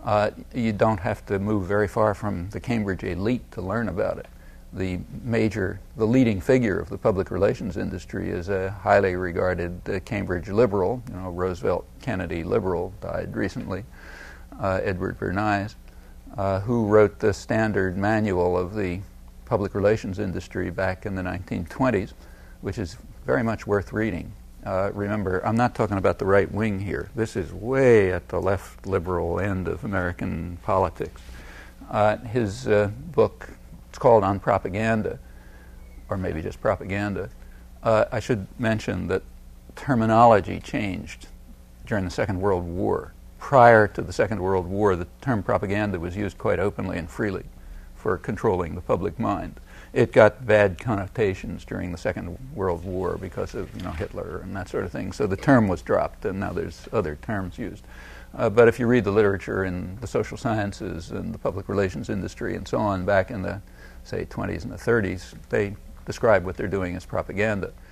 You don't have to move very far from the Cambridge elite to learn about it. The leading figure of the public relations industry is a highly regarded Cambridge liberal, Roosevelt Kennedy liberal, died recently, Edward Bernays, who wrote the standard manual of the public relations industry back in the 1920s, which is very much worth reading. Remember, I'm not talking about the right wing here. This is way at the left liberal end of American politics. His book, it's called On Propaganda, or maybe just Propaganda. I should mention that terminology changed during the Second World War. Prior to the Second World War, the term propaganda was used quite openly and freely for controlling the public mind. It got bad connotations during the Second World War because of Hitler and that sort of thing. So the term was dropped, and now there's other terms used. But if you read the literature in the social sciences and the public relations industry and so on, back in the, say, 20s and the 30s, they describe what they're doing as propaganda.